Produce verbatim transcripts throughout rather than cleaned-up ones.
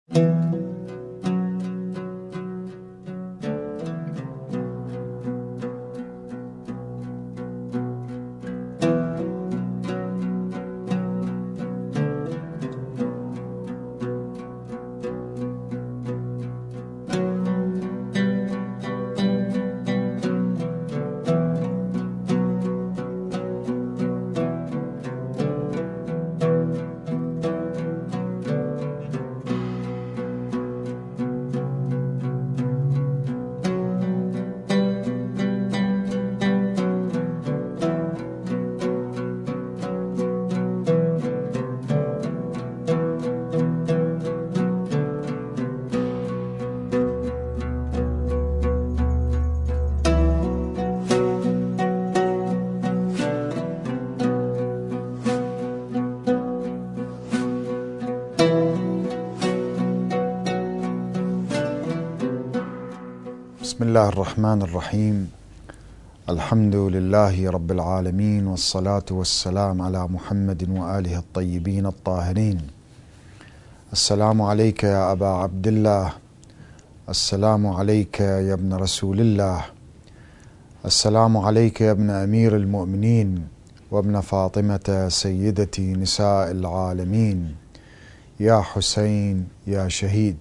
بسم الله الرحمن الرحيم. الحمد لله رب العالمين، والصلاة والسلام على محمد وآله الطيبين الطاهرين. السلام عليك يا أبا عبد الله، السلام عليك يا ابن رسول الله، السلام عليك يا ابن أمير المؤمنين وابن فاطمة سيدة نساء العالمين، يا حسين يا شهيد.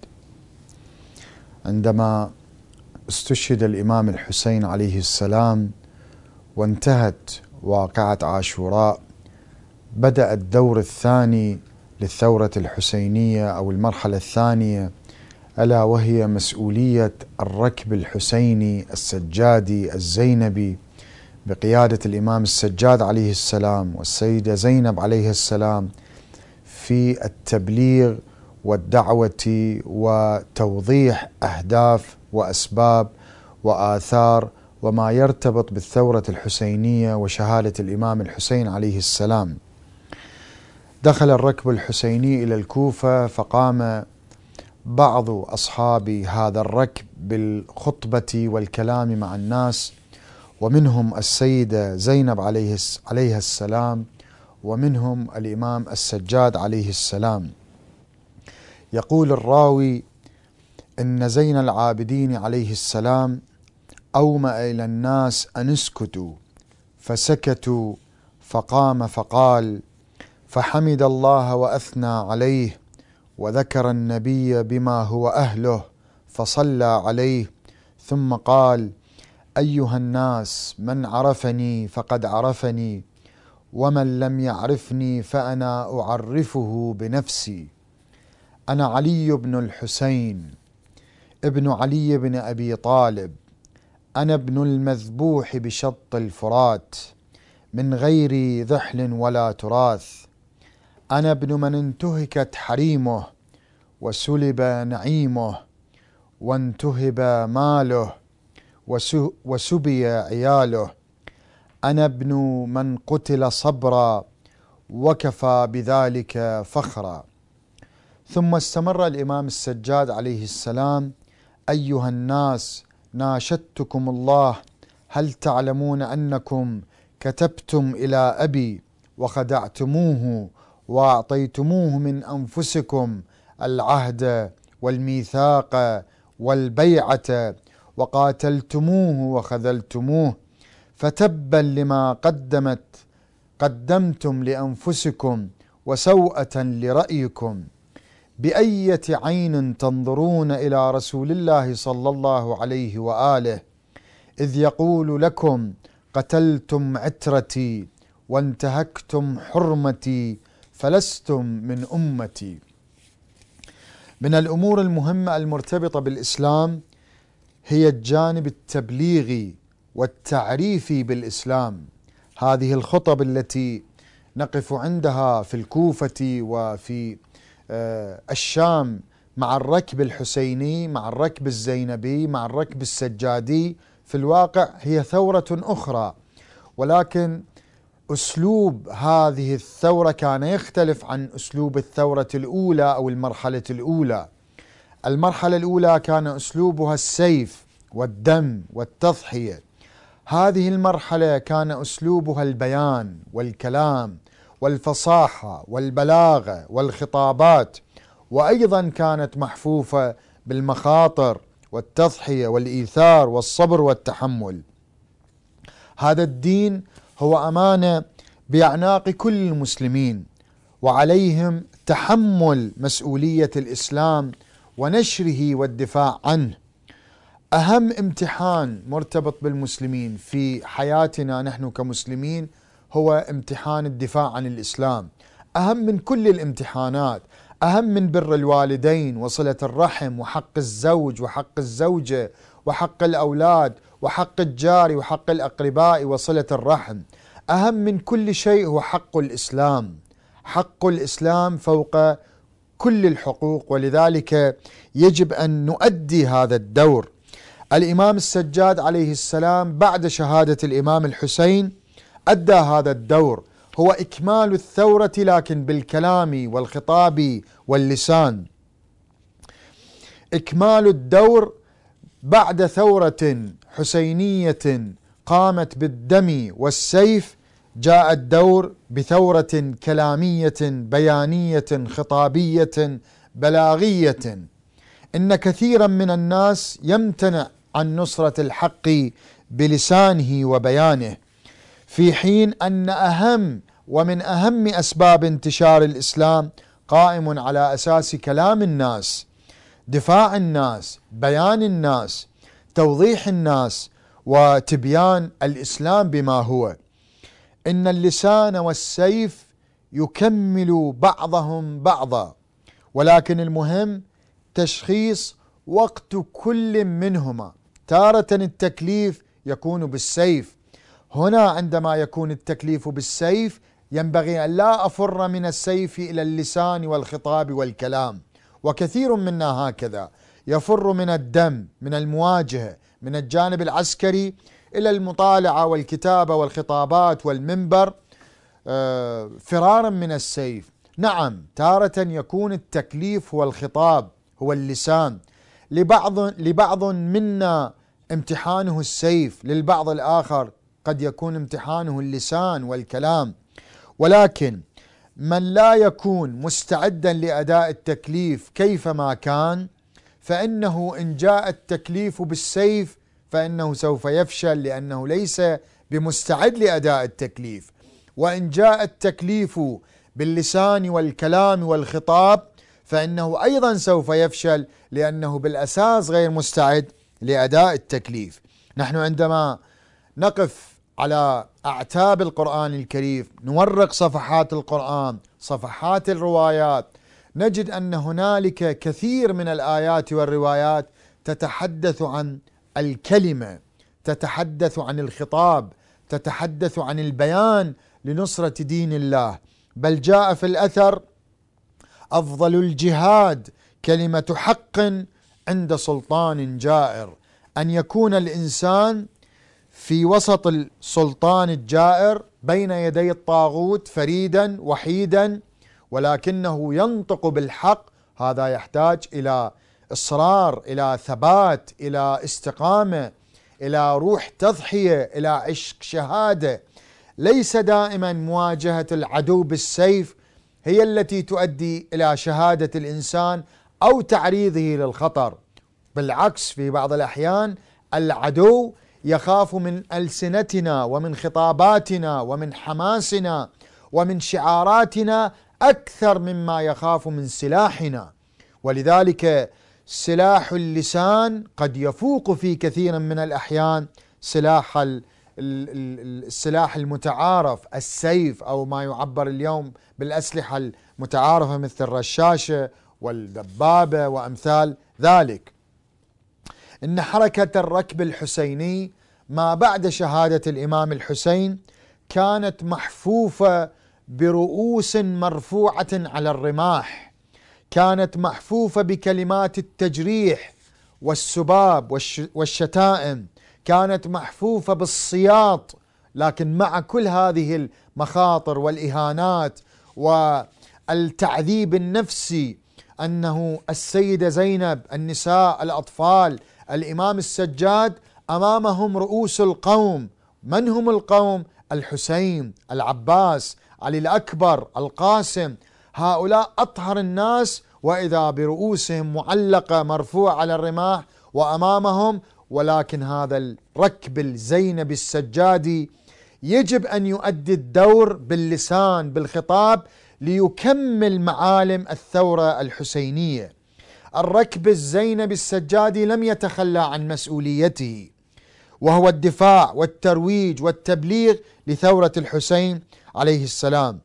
عندما استشهد الإمام الحسين عليه السلام وانتهت واقعة عاشوراء، بدأ الدور الثاني للثورة الحسينية أو المرحلة الثانية، ألا وهي مسؤولية الركب الحسيني السجادي الزينبي بقيادة الإمام السجاد عليه السلام والسيدة زينب عليه السلام في التبليغ والدعوة وتوضيح أهداف وأسباب وآثار وما يرتبط بالثورة الحسينية وشهادة الإمام الحسين عليه السلام. دخل الركب الحسيني إلى الكوفة، فقام بعض أصحاب هذا الركب بالخطبة والكلام مع الناس، ومنهم السيدة زينب عليها السلام، ومنهم الإمام السجاد عليه السلام. يقول الراوي إن زين العابدين عليه السلام أومأ إلى الناس أن اسكتوا، فسكتوا، فقام فقال: فحمد الله وأثنى عليه، وذكر النبي بما هو أهله فصلى عليه، ثم قال: أيها الناس، من عرفني فقد عرفني، ومن لم يعرفني فأنا أعرفه بنفسي. أنا علي بن الحسين ابن علي بن أبي طالب، أنا ابن المذبوح بشط الفرات من غير ذحل ولا تراث، أنا ابن من انتهكت حريمه وسلب نعيمه وانتهب ماله وسبي عياله، أنا ابن من قتل صبرا وكفى بذلك فخرا. ثم استمر الإمام السجاد عليه السلام: أيها الناس، ناشدتكم الله، هل تعلمون أنكم كتبتم إلى أبي وخدعتموه وأعطيتموه من أنفسكم العهد والميثاق والبيعة وقاتلتموه وخذلتموه، فتبا لما قدمت قدمتم لأنفسكم وسوءة لرأيكم. بأية عين تنظرون إلى رسول الله صلى الله عليه وآله إذ يقول لكم: قتلتم عترتي وانتهكتم حرمتي فلستم من أمتي. من الأمور المهمة المرتبطة بالإسلام هي الجانب التبليغي والتعريفي بالإسلام. هذه الخطب التي نقف عندها في الكوفة وفي الشام مع الركب الحسيني، مع الركب الزينبي، مع الركب السجادي، في الواقع هي ثورة أخرى، ولكن أسلوب هذه الثورة كان يختلف عن أسلوب الثورة الأولى أو المرحلة الأولى. المرحلة الأولى كان أسلوبها السيف والدم والتضحية، هذه المرحلة كان أسلوبها البيان والكلام والفصاحة والبلاغة والخطابات وأيضا كانت محفوفة بالمخاطر والتضحية والإيثار والصبر والتحمل. هذا الدين هو أمانة بأعناق كل المسلمين، وعليهم تحمل مسؤولية الإسلام ونشره والدفاع عنه. أهم امتحان مرتبط بالمسلمين في حياتنا نحن كمسلمين هو امتحان الدفاع عن الإسلام، أهم من كل الامتحانات، أهم من بر الوالدين وصلة الرحم وحق الزوج وحق الزوجة وحق الأولاد وحق الجار وحق الأقرباء وصلة الرحم. أهم من كل شيء هو حق الإسلام، حق الإسلام فوق كل الحقوق، ولذلك يجب أن نؤدي هذا الدور. الإمام السجاد عليه السلام بعد شهادة الإمام الحسين أدى هذا الدور، هو إكمال الثورة لكن بالكلام والخطاب واللسان. إكمال الدور بعد ثورة حسينية قامت بالدم والسيف، جاء الدور بثورة كلامية بيانية خطابية بلاغية. إن كثيرا من الناس يمتنع عن نصرة الحق بلسانه وبيانه، في حين أن أهم ومن أهم أسباب انتشار الإسلام قائم على أساس كلام الناس، دفاع الناس، بيان الناس، توضيح الناس، وتبيان الإسلام بما هو. إن اللسان والسيف يكمل بعضهم بعضا، ولكن المهم تشخيص وقت كل منهما. تارة التكليف يكون بالسيف، هنا عندما يكون التكليف بالسيف ينبغي أن لا أفر من السيف إلى اللسان والخطاب والكلام، وكثير منا هكذا يفر من الدم، من المواجهة، من الجانب العسكري إلى المطالعة والكتابة والخطابات والمنبر فرارا من السيف. نعم، تارة يكون التكليف هو الخطاب، هو اللسان. لبعض لبعض منا امتحانه السيف، للبعض الآخر قد يكون امتحانه اللسان والكلام. ولكن من لا يكون مستعدا لأداء التكليف كيفما كان، فإنه إن جاء التكليف بالسيف فإنه سوف يفشل، لأنه ليس بمستعد لأداء التكليف. وإن جاء التكليف باللسان والكلام والخطاب فإنه أيضا سوف يفشل، لأنه بالأساس غير مستعد لأداء التكليف. نحن عندما نقف على أعتاب القرآن الكريم، نورق صفحات القرآن، صفحات الروايات، نجد أن هنالك كثير من الآيات والروايات تتحدث عن الكلمة، تتحدث عن الخطاب، تتحدث عن البيان لنصرة دين الله. بل جاء في الأثر: أفضل الجهاد كلمة حق عند سلطان جائر. أن يكون الإنسان في وسط السلطان الجائر بين يدي الطاغوت فريدا وحيدا، ولكنه ينطق بالحق، هذا يحتاج إلى إصرار، إلى ثبات، إلى استقامة، إلى روح تضحية، إلى عشق شهادة. ليس دائما مواجهة العدو بالسيف هي التي تؤدي إلى شهادة الإنسان أو تعريضه للخطر. بالعكس، في بعض الأحيان العدو يخاف من ألسنتنا ومن خطاباتنا ومن حماسنا ومن شعاراتنا أكثر مما يخاف من سلاحنا. ولذلك سلاح اللسان قد يفوق في كثير من الأحيان سلاح السلاح المتعارف، السيف، أو ما يعبر اليوم بالأسلحة المتعارفة مثل الرشاشة والدبابة وأمثال ذلك. إن حركة الركب الحسيني ما بعد شهادة الإمام الحسين كانت محفوفة برؤوس مرفوعة على الرماح، كانت محفوفة بكلمات التجريح والسباب والشتائم، كانت محفوفة بالسياط. لكن مع كل هذه المخاطر والإهانات والتعذيب النفسي، أنه السيدة زينب، النساء، الأطفال، الإمام السجاد أمامهم رؤوس القوم. من هم القوم؟ الحسين، العباس، علي الأكبر، القاسم. هؤلاء أطهر الناس وإذا برؤوسهم معلقة مرفوعة على الرماح وأمامهم، ولكن هذا الركب الزينبي السجادي يجب أن يؤدي الدور باللسان بالخطاب ليكمل معالم الثورة الحسينية. الركب الزينبي السجادي لم يتخلى عن مسؤوليته، وهو الدفاع والترويج والتبليغ لثورة الحسين عليه السلام.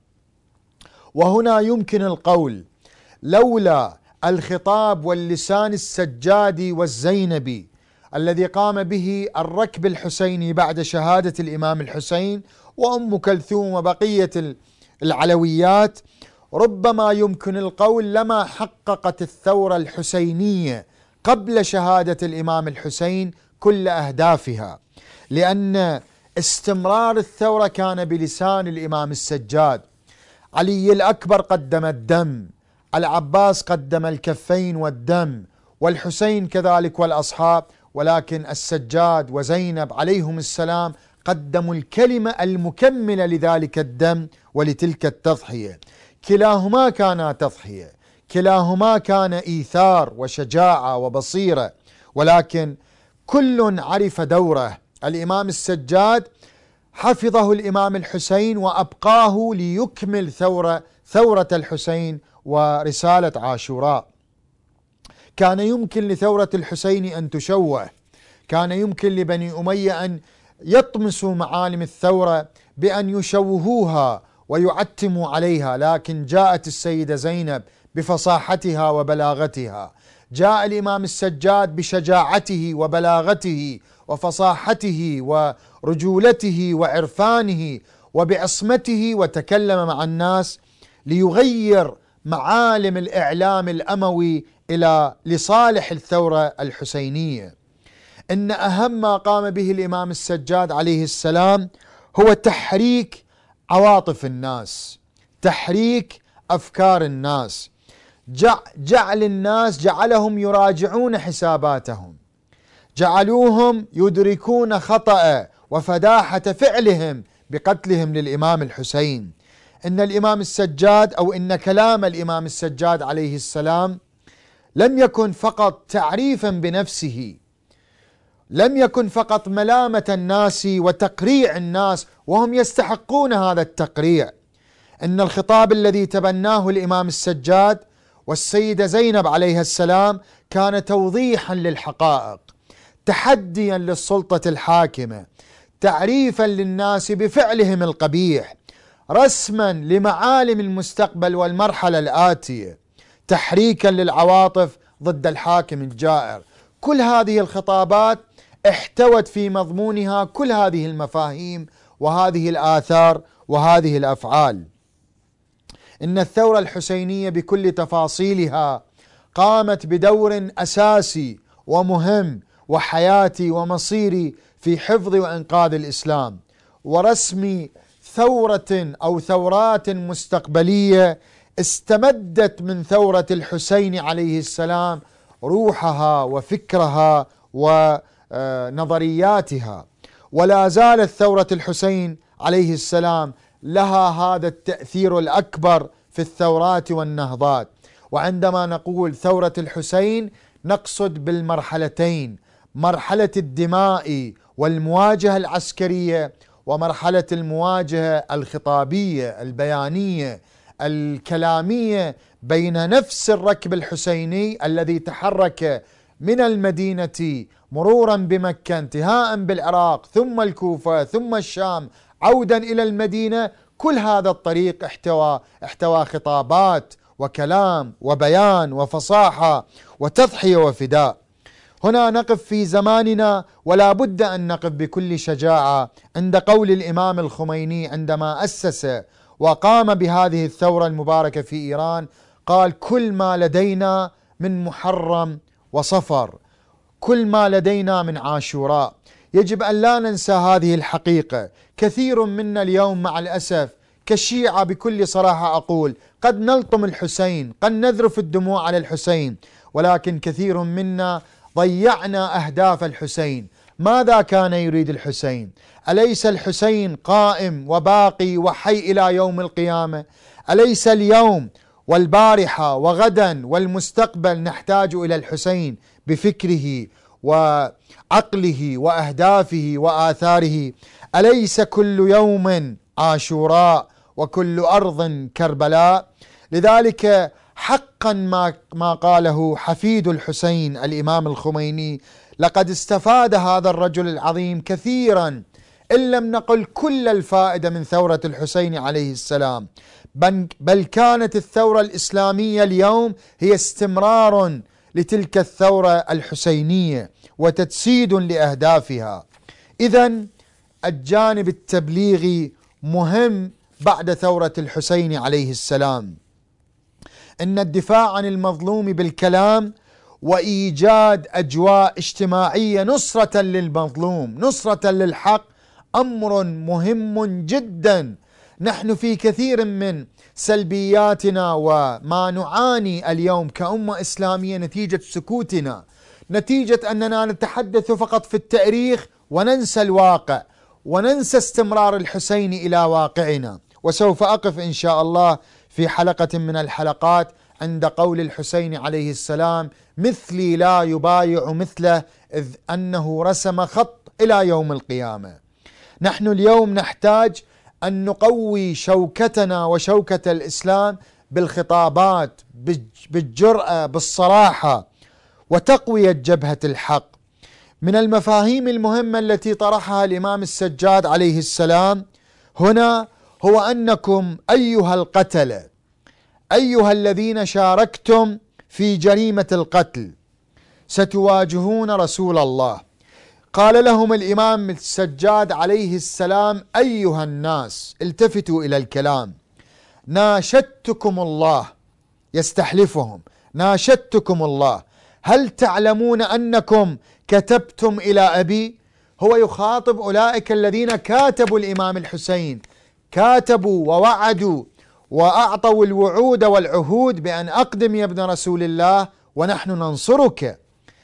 وهنا يمكن القول لولا الخطاب واللسان السجادي والزينبي الذي قام به الركب الحسيني بعد شهادة الإمام الحسين وأم كلثوم وبقية العلويات، ربما يمكن القول لما حققت الثورة الحسينية قبل شهادة الإمام الحسين كل أهدافها، لأن استمرار الثورة كان بلسان الإمام السجاد. علي الأكبر قدم الدم، العباس قدم الكفين والدم، والحسين كذلك والأصحاب، ولكن السجاد وزينب عليهم السلام قدموا الكلمة المكملة لذلك الدم ولتلك التضحية. كلاهما كانا تضحية، كلاهما كان إيثار وشجاعة وبصيرة، ولكن كل عرف دوره. الإمام السجاد حفظه الإمام الحسين وأبقاه ليكمل ثورة ثورة الحسين ورسالة عاشوراء. كان يمكن لثورة الحسين أن تشوه، كان يمكن لبني أمية أن يطمسوا معالم الثورة بأن يشوهوها ويعتموا عليها، لكن جاءت السيدة زينب بفصاحتها وبلاغتها، جاء الإمام السجاد بشجاعته وبلاغته وفصاحته ورجولته وعرفانه وبعصمته، وتكلم مع الناس ليغير معالم الإعلام الأموي إلى لصالح الثورة الحسينية. إن أهم ما قام به الإمام السجاد عليه السلام هو تحريك عواطف الناس، تحريك أفكار الناس، جعل الناس جعلهم يراجعون حساباتهم، جعلوهم يدركون خطأ وفداحة فعلهم بقتلهم للإمام الحسين. إن الإمام السجاد أو إن كلام الإمام السجاد عليه السلام لم يكن فقط تعريفا بنفسه، لم يكن فقط ملامة الناس وتقريع الناس وهم يستحقون هذا التقريع. إن الخطاب الذي تبناه الإمام السجاد والسيدة زينب عليها السلام كان توضيحا للحقائق، تحديا للسلطة الحاكمة، تعريفا للناس بفعلهم القبيح، رسما لمعالم المستقبل والمرحلة الآتية، تحريكا للعواطف ضد الحاكم الجائر. كل هذه الخطابات احتوت في مضمونها كل هذه المفاهيم وهذه الآثار وهذه الأفعال. إن الثورة الحسينية بكل تفاصيلها قامت بدور أساسي ومهم وحياتي ومصيري في حفظ وإنقاذ الإسلام ورسم ثورة أو ثورات مستقبلية استمدت من ثورة الحسين عليه السلام روحها وفكرها ونظرياتها. ولا زالت ثورة الحسين عليه السلام لها هذا التأثير الأكبر في الثورات والنهضات. وعندما نقول ثورة الحسين نقصد بالمرحلتين، مرحلة الدماء والمواجهة العسكرية، ومرحلة المواجهة الخطابية البيانية الكلامية بين نفس الركب الحسيني الذي تحرك من المدينة مرورا بمكة انتهاء بالعراق ثم الكوفة ثم الشام عودا إلى المدينة. كل هذا الطريق احتوى احتوى خطابات وكلام وبيان وفصاحة وتضحية وفداء. هنا نقف في زماننا ولا بد أن نقف بكل شجاعة عند قول الإمام الخميني عندما أسس وقام بهذه الثورة المباركة في إيران، قال: كل ما لدينا من محرم وصفر، كل ما لدينا من عاشوراء. يجب أن لا ننسى هذه الحقيقة. كثير منا اليوم مع الأسف كالشيعة بكل صراحة أقول قد نلطم الحسين، قد نذرف الدموع على الحسين، ولكن كثير منا ضيعنا أهداف الحسين. ماذا كان يريد الحسين؟ أليس الحسين قائم وباقي وحي إلى يوم القيامة؟ أليس اليوم والبارحة وغدا والمستقبل نحتاج إلى الحسين بفكره وعقله وأهدافه وآثاره. أليس كل يوم عاشوراء وكل أرض كربلاء؟ لذلك حقا ما ما قاله حفيد الحسين الإمام الخميني: لقد استفاد هذا الرجل العظيم كثيرا إن لم نقل كل الفائدة من ثورة الحسين عليه السلام، بل كانت الثورة الإسلامية اليوم هي استمرار لتلك الثورة الحسينية وتجسيد لأهدافها. إذن الجانب التبليغي مهم بعد ثورة الحسين عليه السلام. إن الدفاع عن المظلوم بالكلام وإيجاد أجواء اجتماعية نصرة للمظلوم، نصرة للحق، أمر مهم جدا. نحن في كثير من سلبياتنا وما نعاني اليوم كأمة إسلامية نتيجة سكوتنا، نتيجة أننا نتحدث فقط في التاريخ وننسى الواقع وننسى استمرار الحسين إلى واقعنا. وسوف أقف إن شاء الله في حلقة من الحلقات عند قول الحسين عليه السلام: مثلي لا يبايع مثله، إذ أنه رسم خط إلى يوم القيامة. نحن اليوم نحتاج أن نقوي شوكتنا وشوكة الإسلام بالخطابات، بالجرأة، بالصراحة، وتقوية جبهة الحق. من المفاهيم المهمة التي طرحها الإمام السجاد عليه السلام هنا هو أنكم أيها القتلة، أيها الذين شاركتم في جريمة القتل، ستواجهون رسول الله. قال لهم الإمام السجاد عليه السلام: أيها الناس، التفتوا إلى الكلام، ناشدتكم الله، يستحلفهم: ناشدتكم الله، هل تعلمون أنكم كتبتم إلى أبي؟ هو يخاطب أولئك الذين كاتبوا الإمام الحسين، كاتبوا ووعدوا وأعطوا الوعود والعهود بأن أقدم يا ابن رسول الله ونحن ننصرك.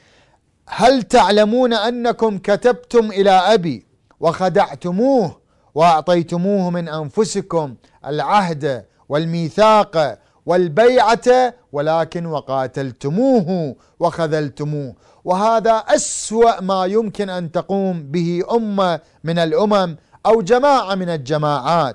هل تعلمون أنكم كتبتم إلى أبي وخدعتموه وأعطيتموه من أنفسكم العهد والميثاق والبيعة، ولكن وقاتلتموه وخذلتموه؟ وهذا أسوأ ما يمكن أن تقوم به أمة من الأمم أو جماعة من الجماعات.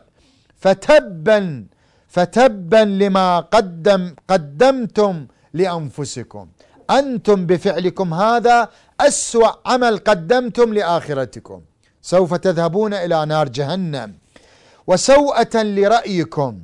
فتبا فتبا لما قدم قدمتم لأنفسكم، أنتم بفعلكم هذا أسوأ عمل قدمتم لآخرتكم، سوف تذهبون إلى نار جهنم. وسوءة لرأيكم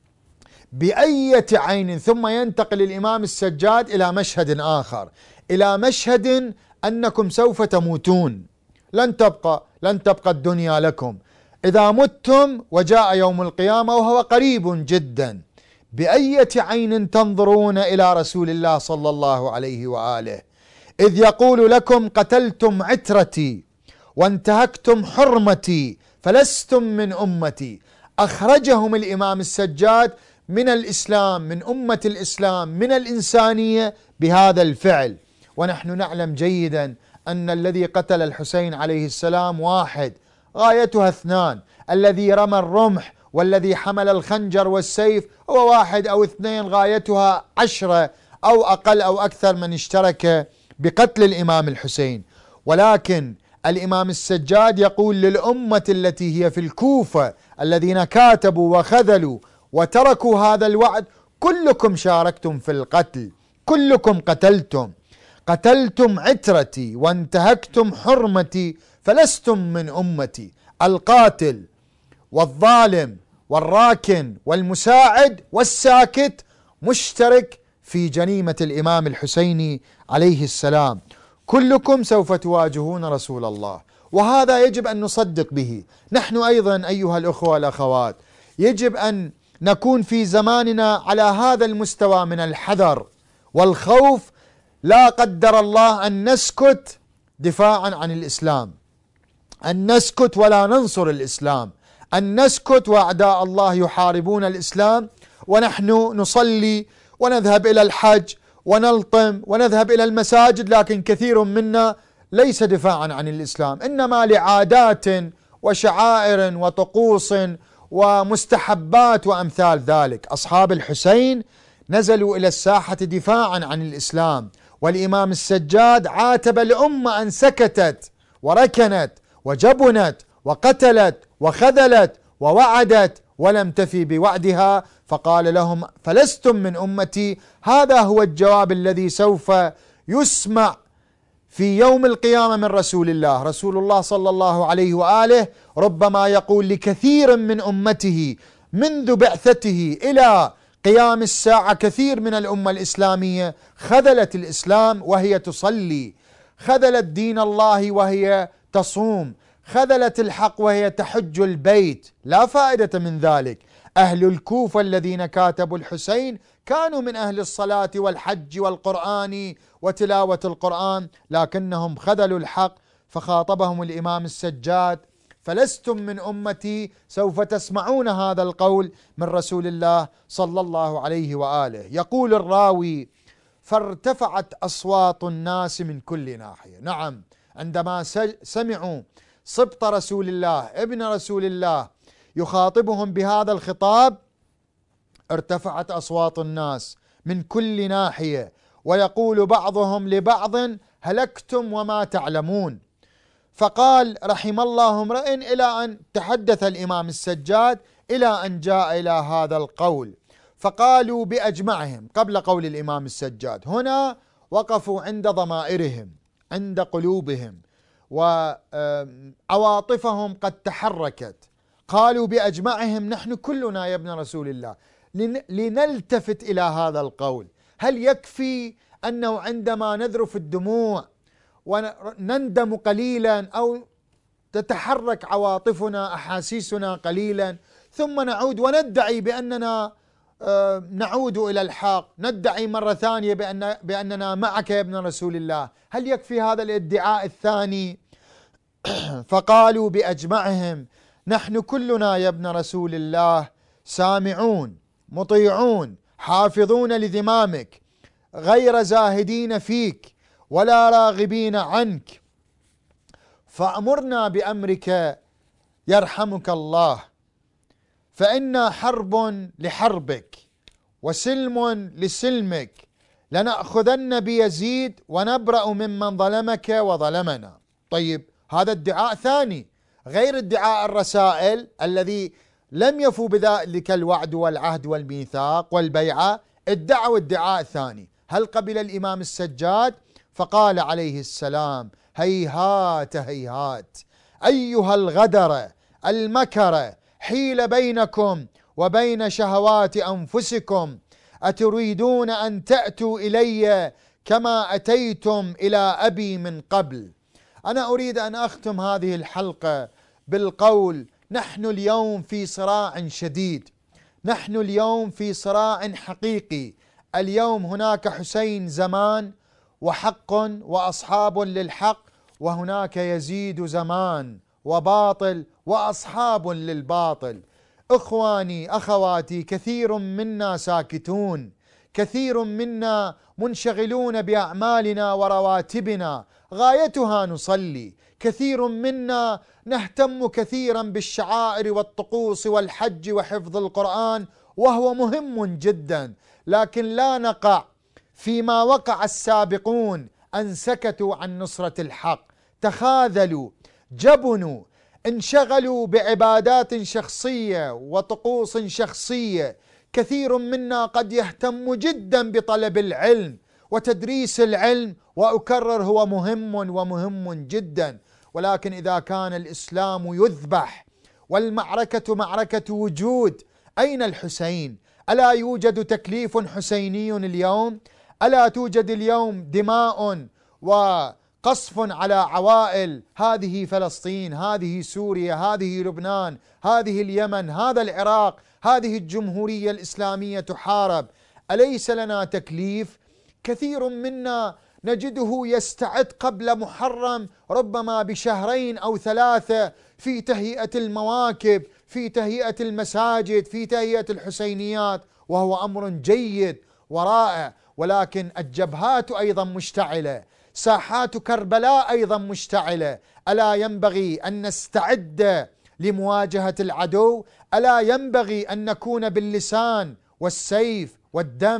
بأية عين. ثم ينتقل الإمام السجاد إلى مشهد آخر، إلى مشهد أنكم سوف تموتون، لن تبقى لن تبقى الدنيا لكم، إذا متم وجاء يوم القيامة وهو قريب جدا. بأية عين تنظرون إلى رسول الله صلى الله عليه وآله إذ يقول لكم: قتلتم عترتي وانتهكتم حرمتي فلستم من أمتي. أخرجهم الإمام السجاد من الإسلام، من أمة الإسلام، من الإنسانية بهذا الفعل. ونحن نعلم جيدا أن الذي قتل الحسين عليه السلام واحد، غايتها اثنان: الذي رمى الرمح والذي حمل الخنجر والسيف هو واحد أو اثنين، غايتها عشرة أو أقل أو أكثر من اشترك بقتل الإمام الحسين. ولكن الإمام السجاد يقول للأمة التي هي في الكوفة الذين كاتبوا وخذلوا وتركوا هذا الوعد: كلكم شاركتم في القتل، كلكم قتلتم قتلتم عترتي وانتهكتم حرمتي فلستم من أمتي. القاتل والظالم والراكن والمساعد والساكت مشترك في جريمة الإمام الحسيني عليه السلام. كلكم سوف تواجهون رسول الله، وهذا يجب أن نصدق به. نحن أيضا أيها الأخوة والأخوات يجب أن نكون في زماننا على هذا المستوى من الحذر والخوف، لا قدر الله أن نسكت دفاعا عن الإسلام، أن نسكت ولا ننصر الإسلام، أن نسكت وأعداء الله يحاربون الإسلام ونحن نصلي ونذهب إلى الحج ونلطم ونذهب إلى المساجد، لكن كثير منا ليس دفاعا عن الإسلام، إنما لعادات وشعائر وطقوس ومستحبات وأمثال ذلك. أصحاب الحسين نزلوا إلى الساحة دفاعا عن الإسلام، والإمام السجاد عاتب الأمة أن سكتت وركنت وجبنت وقتلت وخذلت ووعدت ولم تفي بوعدها، فقال لهم: فلستم من أمتي. هذا هو الجواب الذي سوف يسمع في يوم القيامة من رسول الله. رسول الله صلى الله عليه وآله ربما يقول لكثير من أمته منذ بعثته إلى قيام الساعة: كثير من الأمة الإسلامية خذلت الإسلام وهي تصلي، خذلت دين الله وهي تصوم، خذلت الحق وهي تحج البيت، لا فائدة من ذلك. أهل الكوفة الذين كاتبوا الحسين كانوا من أهل الصلاة والحج والقرآن وتلاوة القرآن، لكنهم خذلوا الحق. فخاطبهم الإمام السجاد: فلستم من أمتي. سوف تسمعون هذا القول من رسول الله صلى الله عليه وآله. يقول الراوي: فارتفعت أصوات الناس من كل ناحية. نعم، عندما سمعوا سبط رسول الله ابن رسول الله يخاطبهم بهذا الخطاب ارتفعت أصوات الناس من كل ناحية، ويقول بعضهم لبعض: هلكتم وما تعلمون. فقال: رحم الله امرئ، إلى أن تحدث الإمام السجاد إلى أن جاء إلى هذا القول. فقالوا بأجمعهم، قبل قول الإمام السجاد هنا وقفوا عند ضمائرهم، عند قلوبهم، وعواطفهم قد تحركت. قالوا بأجمعهم: نحن كلنا يا ابن رسول الله لنلتفت إلى هذا القول. هل يكفي أنه عندما نذرف الدموع ونندم قليلا أو تتحرك عواطفنا أحاسيسنا قليلا ثم نعود وندعي بأننا نعود إلى الحق، ندعي مرة ثانية بأن بأننا معك يا ابن رسول الله؟ هل يكفي هذا الادعاء الثاني؟ فقالوا بأجمعهم: نحن كلنا يا ابن رسول الله سامعون مطيعون حافظون لذمامك، غير زاهدين فيك ولا راغبين عنك، فأمرنا بأمرك يرحمك الله، فإنا حرب لحربك وسلم لسلمك، لنأخذن بيزيد ونبرأ ممن ظلمك وظلمنا. طيب، هذا ادعاء ثاني غير ادعاء الرسائل الذي لم يفوا بذلك الوعد والعهد والميثاق والبيعة، ادعوا ادعاء ثاني. هل قبل الإمام السجاد؟ فقال عليه السلام: هيهات هيهات أيها الغدر المكر، حيل بينكم وبين شهوات أنفسكم، أتريدون أن تأتوا إلي كما أتيتم إلى أبي من قبل. أنا أريد أن أختم هذه الحلقة بالقول: نحن اليوم في صراع شديد، نحن اليوم في صراع حقيقي. اليوم هناك حسين زمان وحق وأصحاب للحق، وهناك يزيد زمان وباطل وأصحاب للباطل. إخواني أخواتي، كثير منا ساكتون، كثير منا منشغلون بأعمالنا ورواتبنا غايتها نصلي، كثير منا نهتم كثيرا بالشعائر والطقوس والحج وحفظ القرآن، وهو مهم جدا، لكن لا نقع فيما وقع السابقون أن سكتوا عن نصرة الحق، تخاذلوا، جبنوا، انشغلوا بعبادات شخصية وطقوس شخصية. كثير منا قد يهتم جدا بطلب العلم وتدريس العلم، وأكرر هو مهم ومهم جدا، ولكن إذا كان الإسلام يذبح والمعركة معركة وجود، أين الحسين؟ ألا يوجد تكليف حسيني اليوم؟ ألا توجد اليوم دماء وقصف على عوائل؟ هذه فلسطين، هذه سوريا، هذه لبنان، هذه اليمن، هذا العراق، هذه الجمهورية الإسلامية تحارب. أليس لنا تكليف؟ كثير منا نجده يستعد قبل محرم ربما بشهرين أو ثلاثة في تهيئة المواكب، في تهيئة المساجد، في تهيئة الحسينيات، وهو أمر جيد ورائع، ولكن الجبهات أيضا مشتعلة، ساحات كربلاء أيضا مشتعلة. ألا ينبغي أن نستعد لمواجهة العدو؟ ألا ينبغي أن نكون باللسان والسيف والدم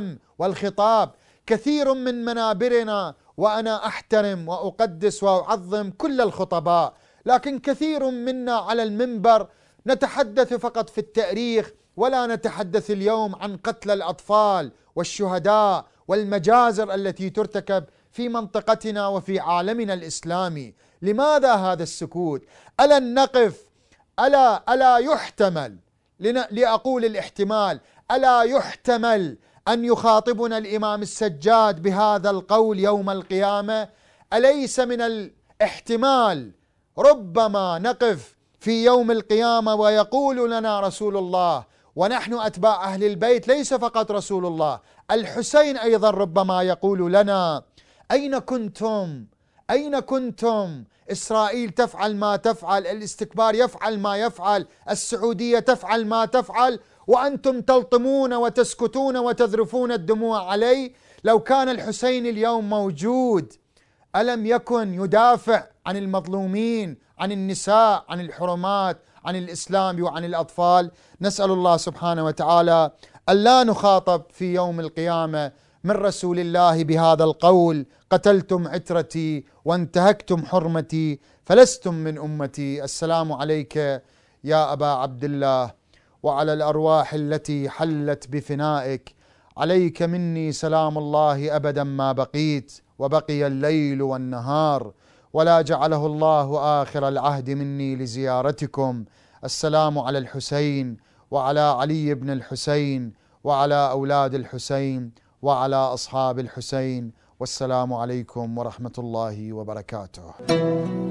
والخطاب. كثير من منابرنا، وأنا أحترم وأقدس وأعظم كل الخطباء، لكن كثير منا على المنبر نتحدث فقط في التاريخ، ولا نتحدث اليوم عن قتل الأطفال والشهداء والمجازر التي ترتكب في منطقتنا وفي عالمنا الإسلامي. لماذا هذا السكوت؟ ألا نقف؟ ألا ألا يحتمل، لأقول الاحتمال، ألا يحتمل أن يخاطبنا الإمام السجاد بهذا القول يوم القيامة؟ أليس من الاحتمال ربما نقف في يوم القيامة ويقول لنا رسول الله، ونحن أتباع أهل البيت، ليس فقط رسول الله، الحسين أيضا ربما يقول لنا: أين كنتم؟ أين كنتم؟ إسرائيل تفعل ما تفعل، الاستكبار يفعل ما يفعل، السعودية تفعل ما تفعل، وأنتم تلطمون وتسكتون وتذرفون الدموع عليه. لو كان الحسين اليوم موجود ألم يكن يدافع عن المظلومين، عن النساء، عن الحرمات، عن الإسلام وعن الأطفال؟ نسأل الله سبحانه وتعالى ألا نخاطب في يوم القيامة من رسول الله بهذا القول: قتلتم عترتي وانتهكتم حرمتي فلستم من أمتي. السلام عليك يا أبا عبد الله، وعلى الأرواح التي حلت بفنائك. عليك مني سلام الله أبدا ما بقيت، وبقي الليل والنهار، ولا جعله الله آخر العهد مني لزيارتكم. السلام على الحسين وعلى علي بن الحسين وعلى أولاد الحسين وعلى أصحاب الحسين، والسلام عليكم ورحمة الله وبركاته.